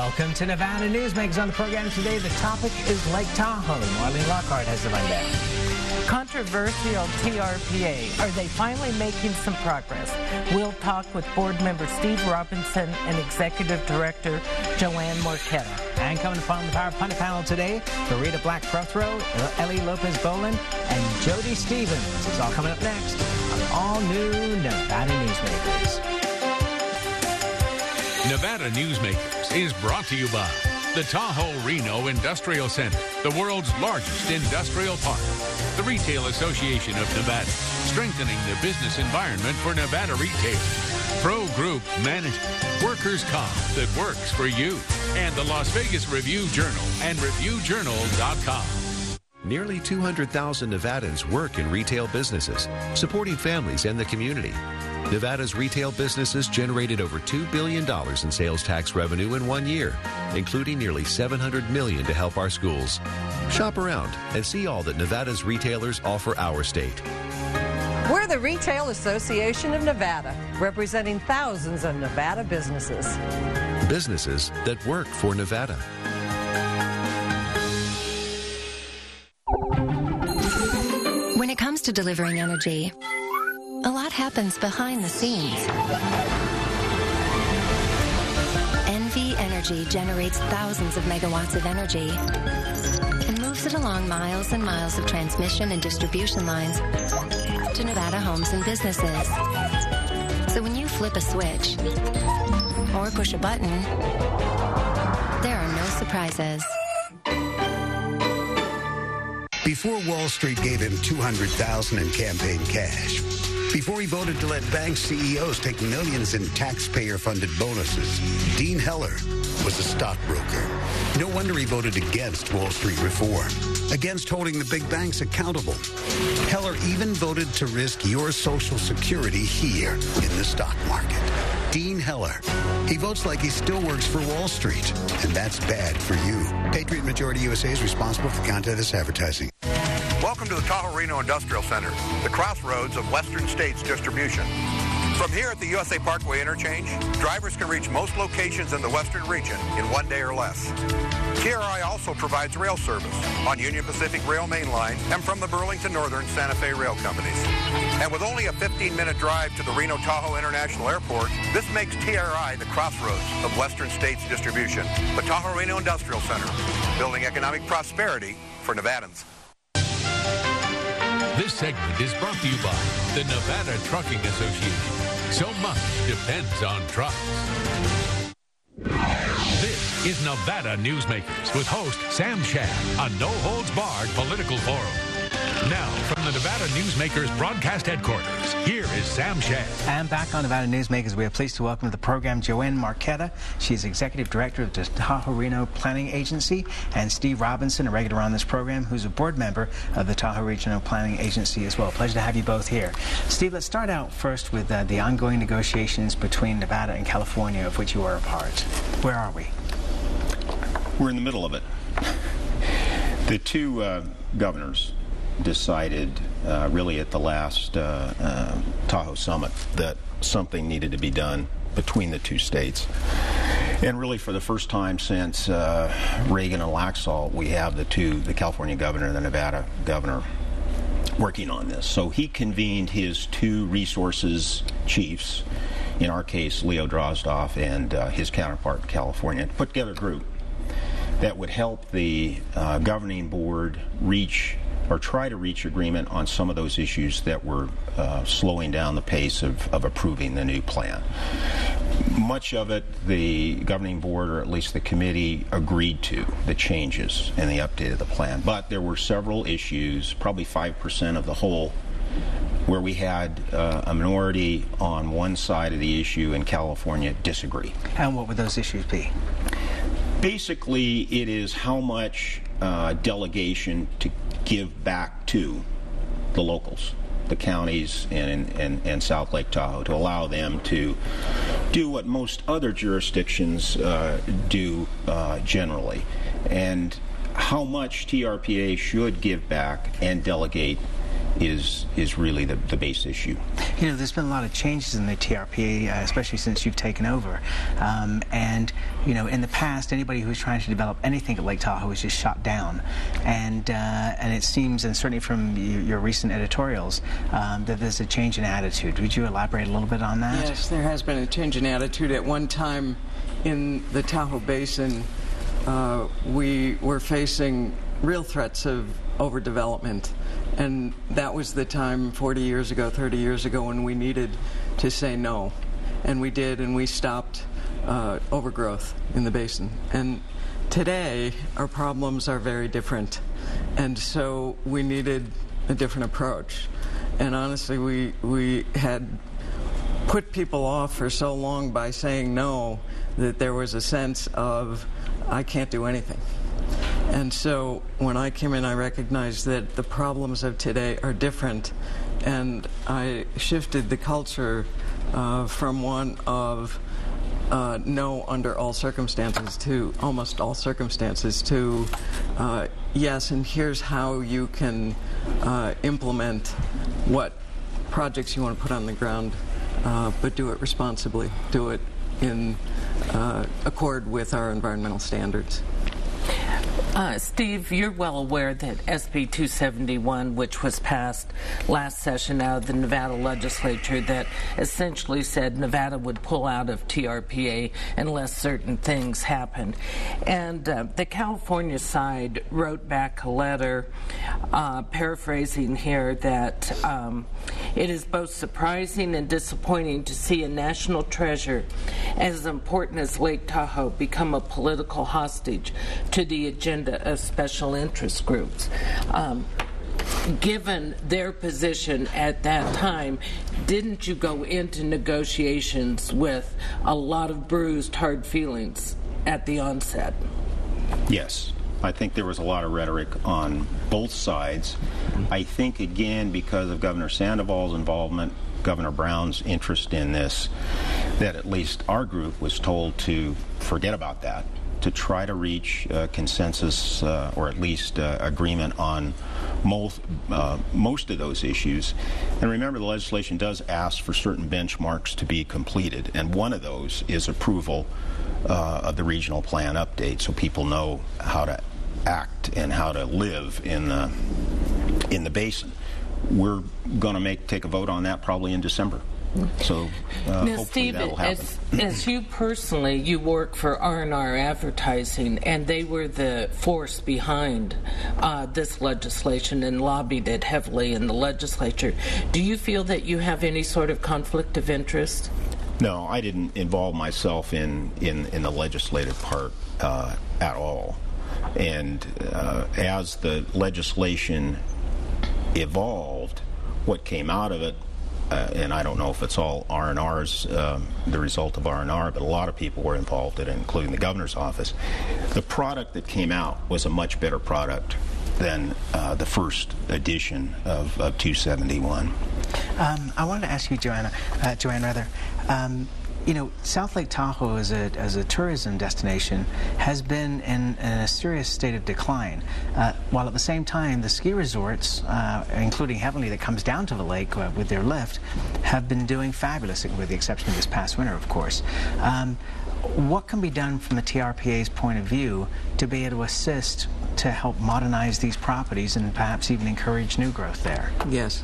Welcome to Nevada Newsmakers. On the program today, the topic is Lake Tahoe. Marlene Lockhart has the rundown. Controversial TRPA. Are they finally making some progress? We'll talk with board member Steve Robinson and executive director Joanne Marquetta. And coming upon the Power Pundit panel today, Farida Black-Prothro, Ellie Lopez-Boland, and Jody Stevens. This is all coming up next on All New Nevada Newsmakers. Nevada Newsmakers is brought to you by the Tahoe-Reno Industrial Center, the world's largest industrial park. The Retail Association of Nevada, strengthening the business environment for Nevada retail. Pro Group Management, workers' comp that works for you. And the Las Vegas Review-Journal and ReviewJournal.com. Nearly 200,000 Nevadans work in retail businesses, supporting families and the community. Nevada's retail businesses generated over $2 billion in sales tax revenue in 1 year, including nearly $700 million to help our schools. Shop around and see all that Nevada's retailers offer our state. We're the Retail Association of Nevada, representing thousands of Nevada businesses. Businesses that work for Nevada. When it comes to delivering energy, a lot happens behind the scenes. NV Energy generates thousands of megawatts of energy and moves it along miles and miles of transmission and distribution lines to Nevada homes and businesses. So when you flip a switch or push a button, there are no surprises. Before Wall Street gave him $200,000 in campaign cash, before he voted to let bank CEOs take millions in taxpayer-funded bonuses, Dean Heller was a stockbroker. No wonder he voted against Wall Street reform, against holding the big banks accountable. Heller even voted to risk your Social Security here in the stock market. Dean Heller. He votes like he still works for Wall Street, and that's bad for you. Patriot Majority USA is responsible for content of this advertising. Welcome to the Tahoe-Reno Industrial Center, the crossroads of Western States distribution. From here at the USA Parkway interchange, drivers can reach most locations in the Western region in 1 day or less. TRI also provides rail service on Union Pacific Rail Main Line and from the Burlington Northern Santa Fe Rail Companies. And with only a 15-minute drive to the Reno-Tahoe International Airport, this makes TRI the crossroads of Western States distribution. The Tahoe-Reno Industrial Center, building economic prosperity for Nevadans. This segment is brought to you by the Nevada Trucking Association. So much depends on trucks. This is Nevada Newsmakers with host Sam Shad, a no-holds-barred political forum. Now, from the Nevada Newsmakers broadcast headquarters, here is Sam Shad. And back on Nevada Newsmakers, we are pleased to welcome to the program Joanne Marquetta. She's Executive Director of the Tahoe-Reno Planning Agency, and Steve Robinson, a regular on this program, who's a board member of the Tahoe Regional Planning Agency as well. Pleasure to have you both here. Steve, let's start out first with the ongoing negotiations between Nevada and California, of which you are a part. Where are we? We're in the middle of it. The two governors decided really at the last Tahoe Summit that something needed to be done between the two states. And really for the first time since Reagan and Laxalt, we have the California governor and the Nevada governor working on this. So he convened his two resources chiefs, in our case Leo Drozdoff and his counterpart in California, to put together a group that would help the governing board try to reach agreement on some of those issues that were slowing down the pace of approving the new plan. Much of it, the governing board, or at least the committee, agreed to the changes and the update of the plan. But there were several issues, probably 5% of the whole, where we had a minority on one side of the issue and California disagree. And what would those issues be? Basically, it is how much delegation to give back to the locals, the counties and South Lake Tahoe, to allow them to do what most other jurisdictions do generally, and how much TRPA should give back and delegate is really the base issue. You know, there's been a lot of changes in the TRPA, especially since you've taken over. And, you know, in the past, anybody who was trying to develop anything at Lake Tahoe was just shot down. And it seems, and certainly from your recent editorials, that there's a change in attitude. Would you elaborate a little bit on that? Yes, there has been a change in attitude. At one time in the Tahoe Basin, we were facing real threats of overdevelopment. And that was the time 40 years ago, 30 years ago, when we needed to say no. And we did, and we stopped overgrowth in the basin. And today, our problems are very different. And so we needed a different approach. And honestly, we had put people off for so long by saying no that there was a sense of, I can't do anything. And so when I came in, I recognized that the problems of today are different, and I shifted the culture from one of no under all circumstances to almost all circumstances to yes, and here's how you can implement what projects you want to put on the ground, but do it responsibly, do it in accord with our environmental standards. Steve, you're well aware that SB 271, which was passed last session out of the Nevada legislature, that essentially said Nevada would pull out of TRPA unless certain things happened. And the California side wrote back a letter, paraphrasing here, that it is both surprising and disappointing to see a national treasure as important as Lake Tahoe become a political hostage to the agenda of special interest groups. Given their position at that time, didn't you go into negotiations with a lot of bruised, hard feelings at the onset? Yes. I think there was a lot of rhetoric on both sides. I think, again, because of Governor Sandoval's involvement, Governor Brown's interest in this, that at least our group was told to forget about that, to try to reach consensus or at least agreement on most of those issues. And remember, the legislation does ask for certain benchmarks to be completed, and one of those is approval of the regional plan update, so people know how to act and how to live in the basin. We're going to take a vote on that probably in December. So now, hopefully Steve, that'll happen. as you personally, you work for R&R Advertising, and they were the force behind this legislation and lobbied it heavily in the legislature. Do you feel that you have any sort of conflict of interest? No, I didn't involve myself in the legislative part at all. And as the legislation evolved, what came out of it, and I don't know if it's all R&R's, the result of R&R, but a lot of people were involved in it, including the governor's office. The product that came out was a much better product than the first edition of 271. I wanted to ask you, Joanne, you know, South Lake Tahoe as a tourism destination has been in a serious state of decline, while at the same time the ski resorts, including Heavenly that comes down to the lake with their lift, have been doing fabulous, with the exception of this past winter, of course. What can be done from the TRPA's point of view to be able to assist to help modernize these properties and perhaps even encourage new growth there? Yes.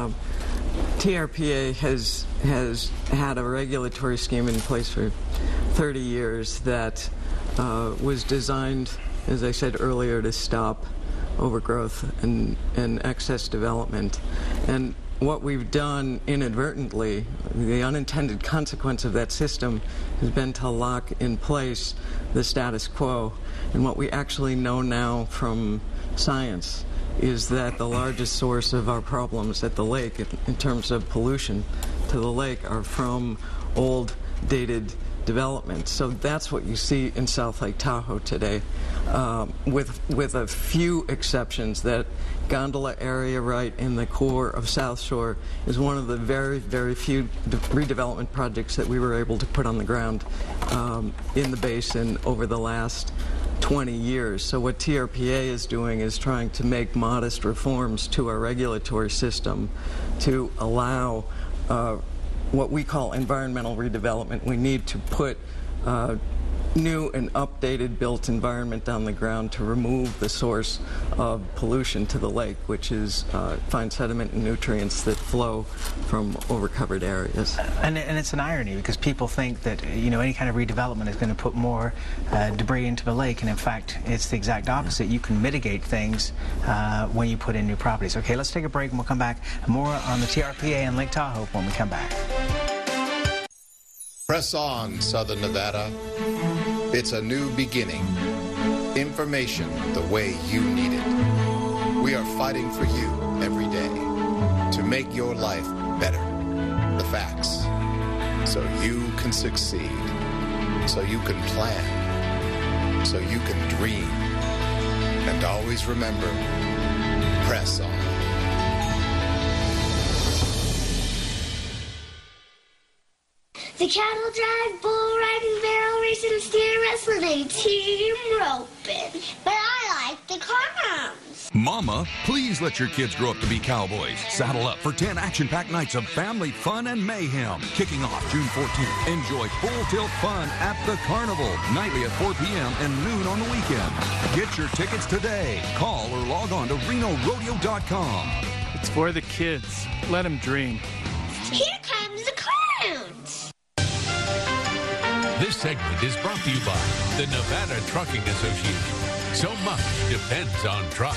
TRPA has had a regulatory scheme in place for 30 years that was designed, as I said earlier, to stop overgrowth and excess development. And what we've done inadvertently, the unintended consequence of that system, has been to lock in place the status quo. And what we actually know now from science is that the largest source of our problems at the lake in terms of pollution to the lake are from old, dated development. So that's what you see in South Lake Tahoe today, with a few exceptions. That gondola area right in the core of South Shore is one of the very, very few redevelopment projects that we were able to put on the ground in the basin over the last 20 years. So what TRPA is doing is trying to make modest reforms to our regulatory system to allow what we call environmental redevelopment. We need to put new and updated built environment on the ground to remove the source of pollution to the lake, which is fine sediment and nutrients that flow from overcovered areas. And it's an irony, because people think that any kind of redevelopment is going to put more debris into the lake, and in fact it's the exact opposite. You can mitigate things when you put in new properties. Okay, let's take a break and we'll come back. More on the TRPA and Lake Tahoe when we come back. Press on, Southern Nevada. It's a new beginning. Information the way you need it. We are fighting for you every day to make your life better. The facts. So you can succeed. So you can plan. So you can dream. And always remember, press on. The cattle drive, bull riding, barrel racing, steer wrestling, and team roping. But I like the clowns. Mama, please let your kids grow up to be cowboys. Saddle up for 10 action-packed nights of family fun and mayhem. Kicking off June 14th. Enjoy full tilt fun at the Carnival. Nightly at 4 p.m. and noon on the weekend. Get your tickets today. Call or log on to RenoRodeo.com. It's for the kids. Let them dream. Here comes the clowns. This segment is brought to you by the Nevada Trucking Association. So much depends on trucks.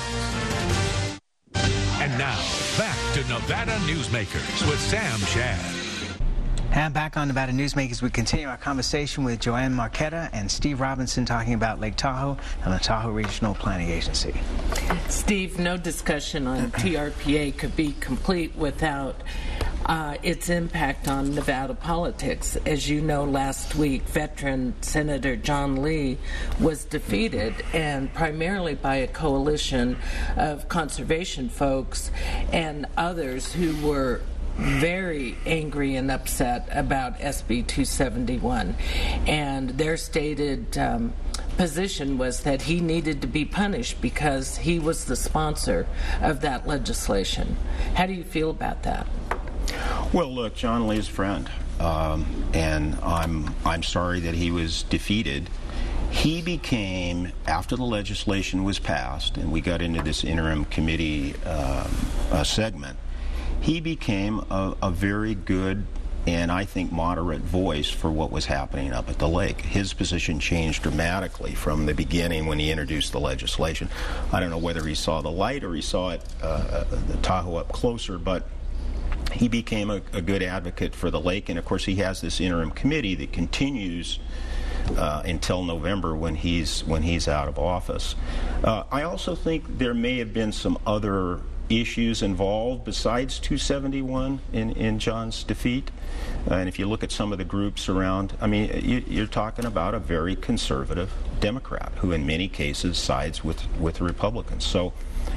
And now, back to Nevada Newsmakers with Sam Shad. And back on Nevada Newsmakers, we continue our conversation with Joanne Marquetta and Steve Robinson talking about Lake Tahoe and the Tahoe Regional Planning Agency. Steve, no discussion on TRPA could be complete without its impact on Nevada politics. As you know, last week, veteran Senator John Lee was defeated, and primarily by a coalition of conservation folks and others who were very angry and upset about SB 271. And their stated position was that he needed to be punished because he was the sponsor of that legislation. How do you feel about that? Well, look, John Lee's a friend, and I'm sorry that he was defeated. He became, after the legislation was passed, and we got into this interim committee segment, he became a very good and I think moderate voice for what was happening up at the lake. His position changed dramatically from the beginning when he introduced the legislation. I don't know whether he saw the light or he saw it, the Tahoe up closer, but he became a good advocate for the lake, and of course he has this interim committee that continues until November when he's out of office. I also think there may have been some other issues involved besides 271 in John's defeat. And if you look at some of the groups around, I mean, you're talking about a very conservative Democrat who in many cases sides with Republicans. So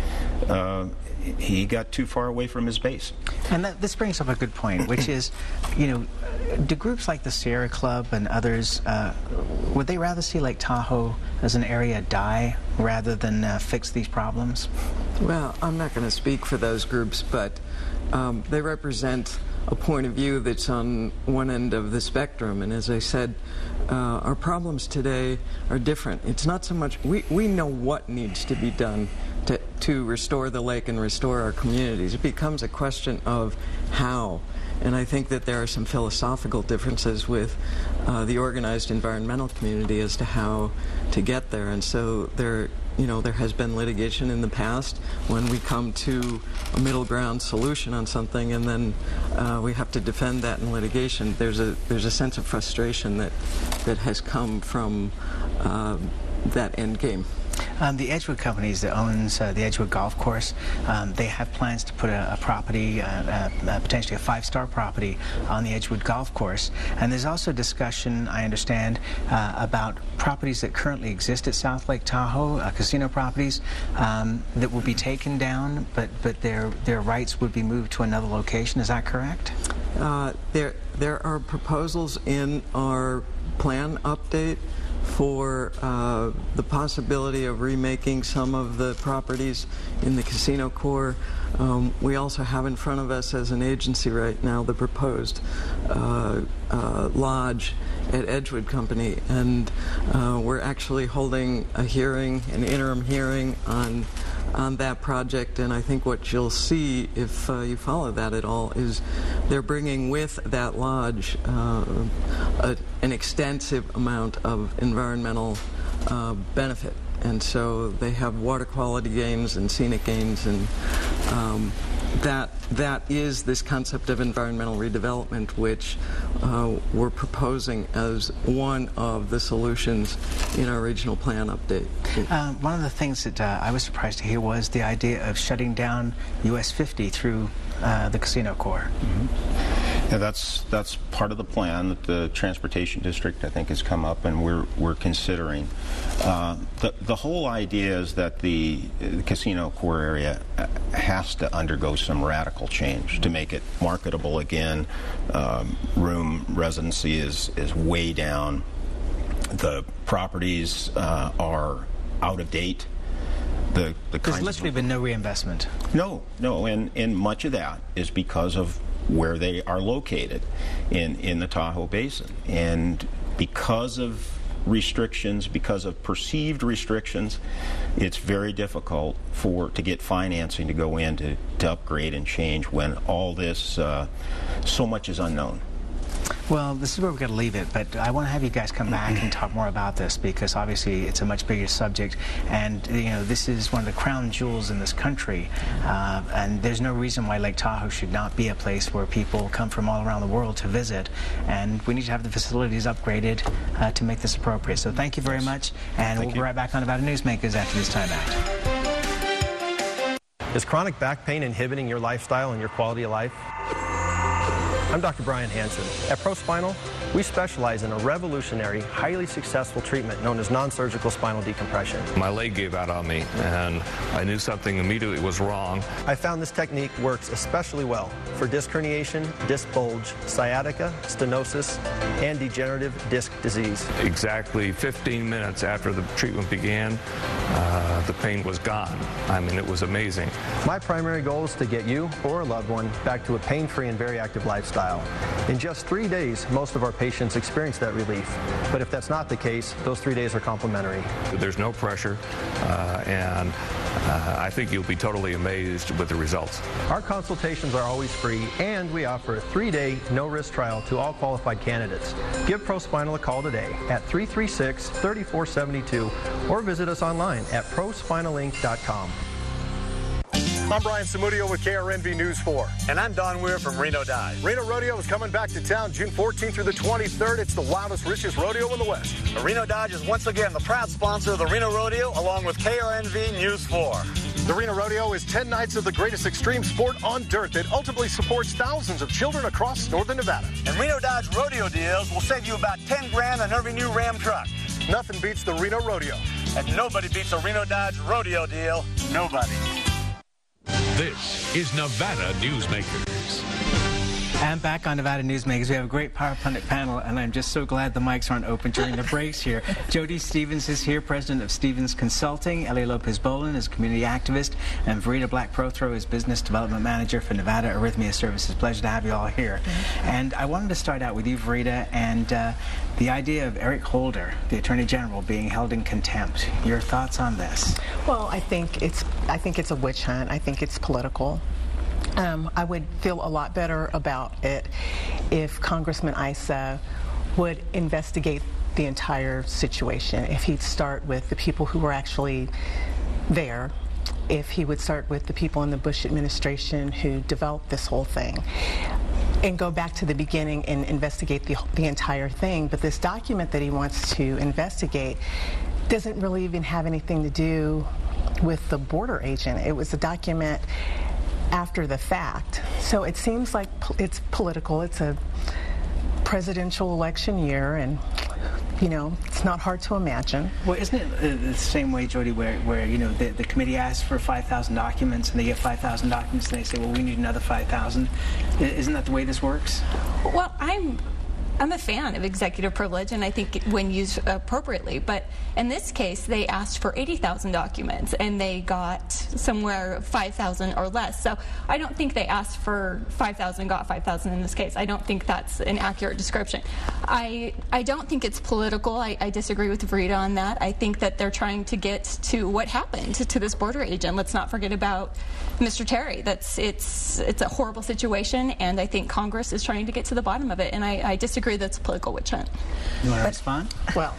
he got too far away from his base. And this brings up a good point, which is, do groups like the Sierra Club and others, would they rather see Lake Tahoe as an area die rather than fix these problems? Well, I'm not going to speak for those groups, but they represent a point of view that's on one end of the spectrum. And as I said, our problems today are different. It's not so much, we know what needs to be done to restore the lake and restore our communities. It becomes a question of how. And I think that there are some philosophical differences with the organized environmental community as to how to get there. And so there has been litigation in the past when we come to a middle ground solution on something, and then we have to defend that in litigation. There's a sense of frustration that has come from that end game. The Edgewood Companies that owns the Edgewood Golf Course, they have plans to put a property, potentially a 5-star property, on the Edgewood Golf Course. And there's also discussion, I understand, about properties that currently exist at South Lake Tahoe, casino properties, that will be taken down, but their rights would be moved to another location. Is that correct? There are proposals in our plan update for the possibility of remaking some of the properties in the casino core. We also have in front of us as an agency right now the proposed lodge at Edgewood Company, and we're actually holding a hearing, an interim hearing on that project, and I think what you'll see if you follow that at all is they're bringing with that lodge an extensive amount of environmental benefit. And so they have water quality gains and scenic gains, and that is this concept of environmental redevelopment, which we're proposing as one of the solutions in our regional plan update. One of the things that I was surprised to hear was the idea of shutting down US 50 through the casino core. Yeah, that's part of the plan that the Transportation District, I think, has come up and we're considering. The whole idea is that the casino core area has to undergo some radical change to make it marketable again. Room residency is way down. The properties are out of date. There's literally been no reinvestment. No, and much of that is because of where they are located in the Tahoe Basin. And because of restrictions, because of perceived restrictions, it's very difficult to get financing to go in to upgrade and change when all this, so much is unknown. Well, this is where we're going to leave it, but I want to have you guys come back and talk more about this, because obviously it's a much bigger subject, and this is one of the crown jewels in this country, and there's no reason why Lake Tahoe should not be a place where people come from all around the world to visit, and we need to have the facilities upgraded to make this appropriate. So thank you very much, and we'll be right back on Nevada Newsmakers after this timeout. Is chronic back pain inhibiting your lifestyle and your quality of life? I'm Dr. Brian Hansen. At ProSpinal, we specialize in a revolutionary, highly successful treatment known as non-surgical spinal decompression. My leg gave out on me, and I knew something immediately was wrong. I found this technique works especially well for disc herniation, disc bulge, sciatica, stenosis, and degenerative disc disease. Exactly 15 minutes after the treatment began, the pain was gone. I mean, it was amazing. My primary goal is to get you or a loved one back to a pain-free and very active lifestyle. In just 3 days, most of our patients experience that relief. But if that's not the case, those 3 days are complimentary. There's no pressure, and I think you'll be totally amazed with the results. Our consultations are always free, and we offer a 3-day no-risk trial to all qualified candidates. Give ProSpinal a call today at 336-3472 or visit us online at prospinalinc.com. I'm Brian Samudio with KRNV News 4. And I'm Don Weir from Reno Dodge. Reno Rodeo is coming back to town June 14th through the 23rd. It's the wildest, richest rodeo in the West. The Reno Dodge is once again the proud sponsor of the Reno Rodeo, along with KRNV News 4. The Reno Rodeo is 10 nights of the greatest extreme sport on dirt that ultimately supports thousands of children across northern Nevada. And Reno Dodge rodeo deals will save you about 10 grand on every new Ram truck. Nothing beats the Reno Rodeo. And nobody beats a Reno Dodge rodeo deal. Nobody. This is Nevada Newsmakers. And back on Nevada Newsmakers, we have a great Power Pundit panel, and I'm just so glad the mics aren't open during the breaks here. Jody Stevens is here, president of Stevens Consulting. Ellie Lopez-Bolin is a community activist, and Verita Black-Prothro is business development manager for Nevada Arrhythmia Services. Pleasure to have you all here. And I wanted to start out with you, Verita, and the idea of Eric Holder, the Attorney General, being held in contempt. Your thoughts on this? Well, I think it's a witch hunt. I think it's political. I would feel a lot better about it if Congressman Issa would investigate the entire situation. If he'd start with the people who were actually there, if he would start with the people in the Bush administration who developed this whole thing, and go back to the beginning and investigate the entire thing. But this document that he wants to investigate doesn't really even have anything to do with the border agent. It was a document after the fact. So it seems like it's political. It's a presidential election year, and it's not hard to imagine. Well, isn't it the same way, Jody, where the committee asks for 5,000 documents and they get 5,000 documents and they say, well, we need another 5,000. Isn't that the way this works? Well, I'm I'm a fan of executive privilege, and I think when used appropriately. But in this case, they asked for 80,000 documents, and they got somewhere 5,000 or less. So I don't think they asked for 5,000, got 5,000 in this case. I don't think that's an accurate description. I don't think it's political. I disagree with Rita on that. I think that they're trying to get to what happened to this border agent. Let's not forget about Mr. Terry. It's a horrible situation, and I think Congress is trying to get to the bottom of it. And I disagree that's a political witch hunt. You want to respond? Well,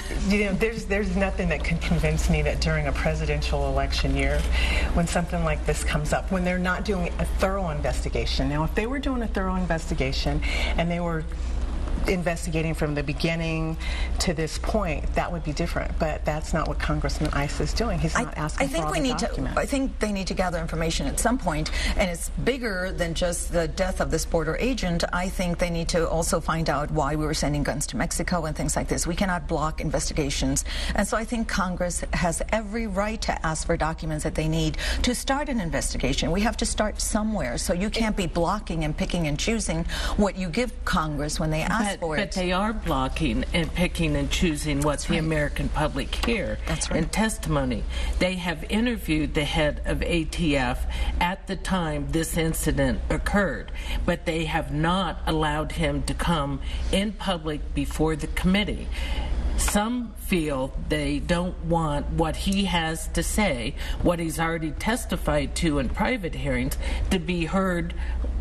there's nothing that can convince me that during a presidential election year, when something like this comes up, when they're not doing a thorough investigation. Now, if they were doing a thorough investigation and they were investigating from the beginning to this point, that would be different. But that's not what Congressman Ice is doing. He's not asking for all the documents. I think they need to gather information at some point, and it's bigger than just the death of this border agent. I think they need to also find out why we were sending guns to Mexico and things like this. We cannot block investigations. And so I think Congress has every right to ask for documents that they need to start an investigation. We have to start somewhere. So you can't be blocking and picking and choosing what you give Congress when they ask. But they are blocking and picking and choosing what the American public hear in testimony. They have interviewed the head of ATF at the time this incident occurred, but they have not allowed him to come in public before the committee. Some feel they don't want what he has to say, what he's already testified to in private hearings, to be heard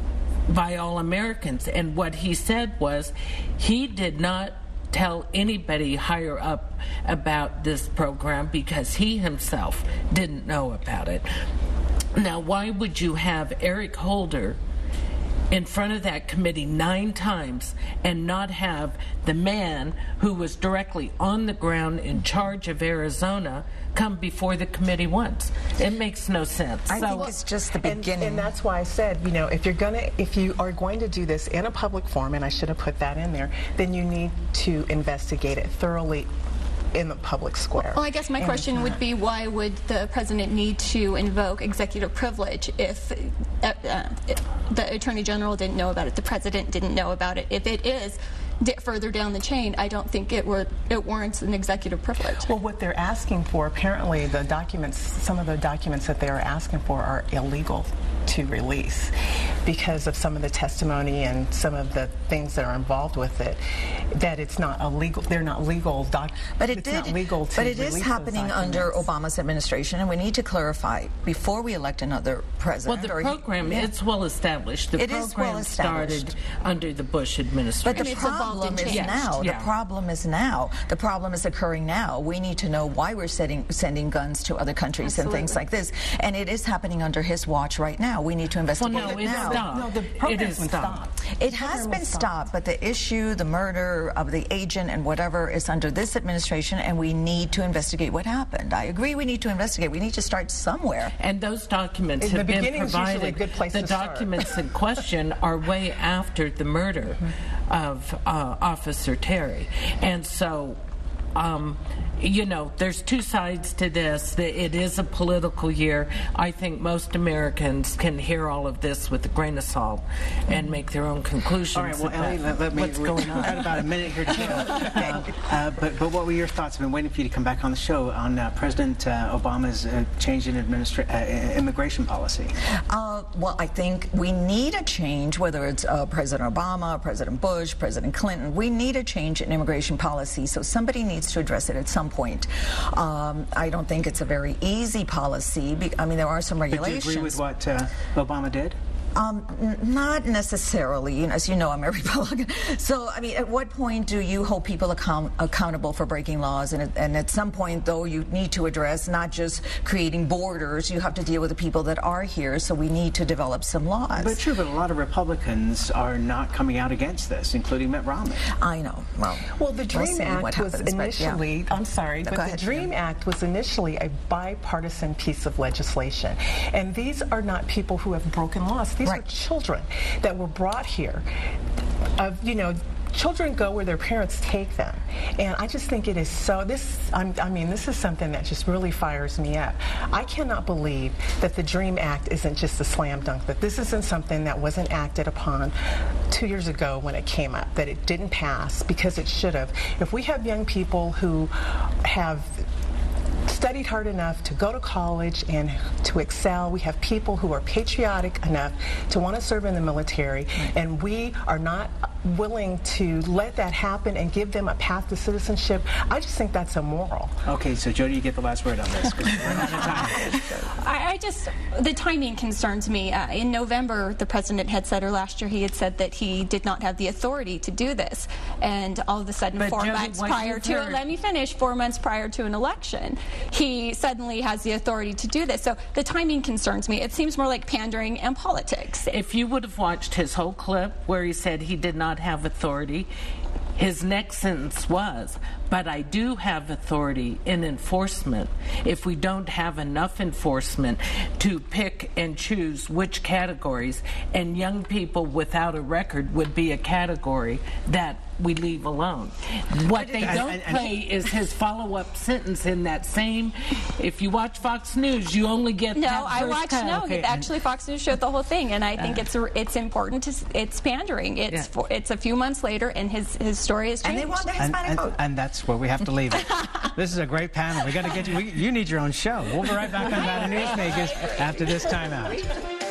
by all Americans. And what he said was he did not tell anybody higher up about this program because he himself didn't know about it. Now, why would you have Eric Holder in front of that committee 9 times and not have the man who was directly on the ground in charge of Arizona come before the committee once? It makes no sense. I think it's just the beginning. And that's why I said, if you are going to do this in a public forum, and I should have put that in there, then you need to investigate it thoroughly in the public square. Well, I guess my question would be, why would the president need to invoke executive privilege if the attorney general didn't know about it, the president didn't know about it? If it is further down the chain, I don't think it warrants an executive privilege. Well, what they're asking for, apparently the documents, some of the documents that they are asking for are illegal to release because of some of the testimony and some of the things that are involved with it, that it's not illegal. They're not legal documents. But it is happening under Obama's administration, and we need to clarify before we elect another president. Well, the program, it's well established. The program started under the Bush administration. But the problem is now. The problem is now. The problem is occurring now. We need to know why we're sending guns to other countries and things like this. And it is happening under his watch right now. We need to investigate it now. No, the program has been stopped. It has been stopped, but the issue, the murder of the agent and whatever, is under this administration, and we need to investigate what happened. I agree we need to investigate. We need to start somewhere. And those documents have been provided. The documents in question are way after the murder of Officer Terry. And so, there's 2 sides to this. It is a political year. I think most Americans can hear all of this with a grain of salt and make their own conclusions. All right, well, Ellie, what's going on? We've got about a minute here, too. But what were your thoughts? I've been waiting for you to come back on the show on President Obama's change in immigration policy. Well, I think we need a change, whether it's President Obama, President Bush, President Clinton. We need a change in immigration policy, so somebody needs to address it at some point. I don't think it's a very easy policy. I mean, there are some regulations. But do you agree with what Obama did? Not necessarily. As you know, I'm a Republican. So, I mean, at what point do you hold people accountable for breaking laws? And at some point, though, you need to address not just creating borders. You have to deal with the people that are here. So we need to develop some laws. But true, but a lot of Republicans are not coming out against this, including Mitt Romney. I know. Well, the DREAM Act was initially, I'm sorry, but the DREAM Act was initially a bipartisan piece of legislation. And these are not people who have broken laws. These are children that were brought here, children go where their parents take them. And I just think it is so, this is something that just really fires me up. I cannot believe that the DREAM Act isn't just a slam dunk, that this isn't something that wasn't acted upon 2 years ago when it came up, that it didn't pass because it should have. If we have young people who have studied hard enough to go to college and to excel, we have people who are patriotic enough to want to serve in the military, and we are not willing to let that happen and give them a path to citizenship, I just think that's immoral. Okay, so Jody, you get the last word on this, because we're out of time. The timing concerns me. In November, the president had said, or last year, he had said that he did not have the authority to do this. And all of a sudden, But 4 Jody, months what prior you've to, heard- let me finish, 4 months prior to an election, he suddenly has the authority to do this. So the timing concerns me. It seems more like pandering and politics. If you would have watched his whole clip where he said he did not have authority, his next sentence was, but I do have authority in enforcement if we don't have enough enforcement to pick and choose which categories, and young people without a record would be a category that we leave alone. What they don't play is his follow-up sentence in that same, if you watch Fox News, you only get No, that I first watched, cut. no, Okay. actually Fox News showed the whole thing, and I think it's important, it's pandering. It's a few months later, and his story has changed. And they want the Hispanic vote. And that's where we have to leave it. This is a great panel. We got to get you. You need your own show. We'll be right back on Nevada Newsmakers after this timeout.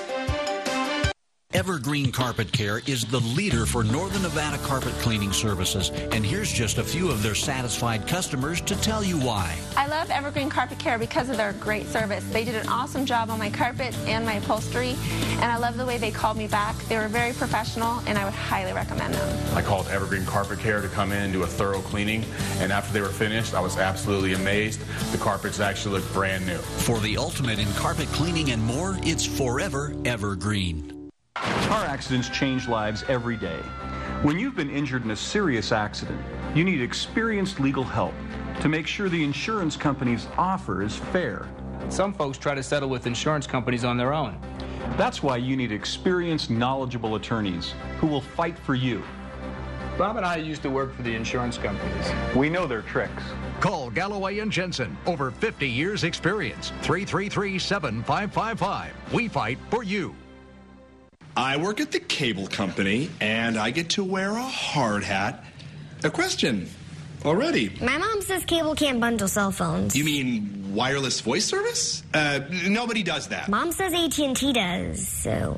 Evergreen Carpet Care is the leader for Northern Nevada carpet cleaning services, and here's just a few of their satisfied customers to tell you why. I love Evergreen Carpet Care because of their great service. They did an awesome job on my carpet and my upholstery, and I love the way they called me back. They were very professional, and I would highly recommend them. I called Evergreen Carpet Care to come in and do a thorough cleaning, and after they were finished, I was absolutely amazed. The carpets actually look brand new. For the ultimate in carpet cleaning and more, it's forever Evergreen. Car accidents change lives every day. When you've been injured in a serious accident, you need experienced legal help to make sure the insurance company's offer is fair. Some folks try to settle with insurance companies on their own. That's why you need experienced, knowledgeable attorneys who will fight for you. Bob and I used to work for the insurance companies. We know their tricks. Call Galloway and Jensen. Over 50 years experience. 333-7555. We fight for you. I work at the cable company, and I get to wear a hard hat. A question already. My mom says cable can't bundle cell phones. You mean wireless voice service? Nobody does that. Mom says AT&T does, so...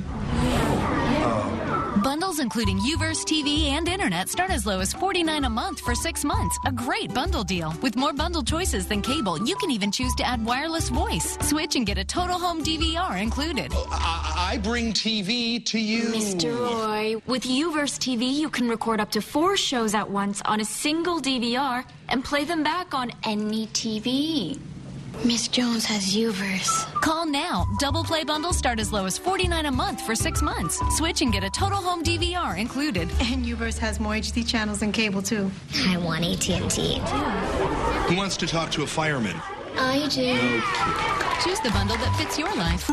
Bundles including UVerse TV and internet start as low as $49 a month for 6 months. A great bundle deal. With more bundle choices than cable, you can even choose to add wireless voice. Switch and get a total home DVR included. I bring TV to you. Mr. Roy, with UVerse TV, you can record up to 4 shows at once on a single DVR and play them back on any TV. Miss Jones has UVerse. Call now. Double play bundles start as low as $49 a month for 6 months. Switch and get a total home DVR included. And UVerse has more HD channels than cable, too. I want AT&T. Who wants to talk to a fireman? I do. Okay. Choose the bundle that fits your life.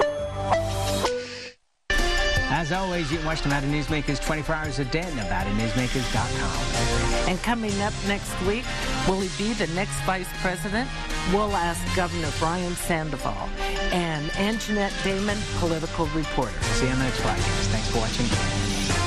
As always, you can watch Nevada Newsmakers 24 hours a day at NevadaNewsmakers.com. And coming up next week, will he be the next vice president? We'll ask Governor Brian Sandoval and Anjanette Damon, political reporter. See you on the next podcast. Thanks for watching.